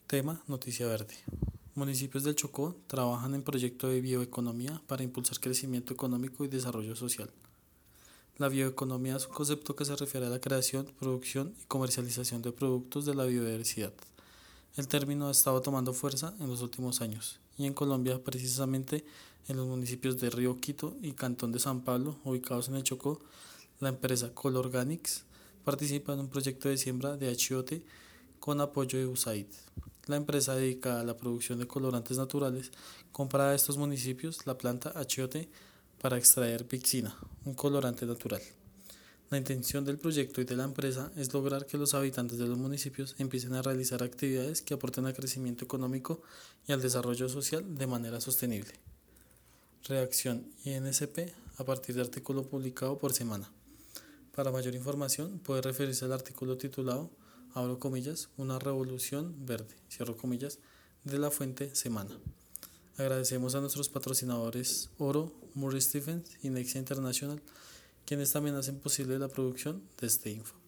Tema: Noticia Verde. Municipios del Chocó trabajan en proyecto de bioeconomía para impulsar crecimiento económico y desarrollo social. La bioeconomía es un concepto que se refiere a la creación, producción y comercialización de productos de la biodiversidad. El término ha estado tomando fuerza en los últimos años y en Colombia, precisamente en los municipios de Río Quito y Cantón de San Pablo, ubicados en el Chocó, la empresa Colorganics participa en un proyecto de siembra de achiote con apoyo de USAID. La empresa dedicada a la producción de colorantes naturales compra a estos municipios la planta achiote para extraer pixina, un colorante natural. La intención del proyecto y de la empresa es lograr que los habitantes de los municipios empiecen a realizar actividades que aporten al crecimiento económico y al desarrollo social de manera sostenible. Reacción INSP a partir de artículo publicado por semana. Para mayor información puede referirse al artículo titulado, abro comillas, una revolución verde, cierro comillas, de la fuente Semana. Agradecemos a nuestros patrocinadores Oro, Murray Stephens y Nexia International, quienes también hacen posible la producción de este info.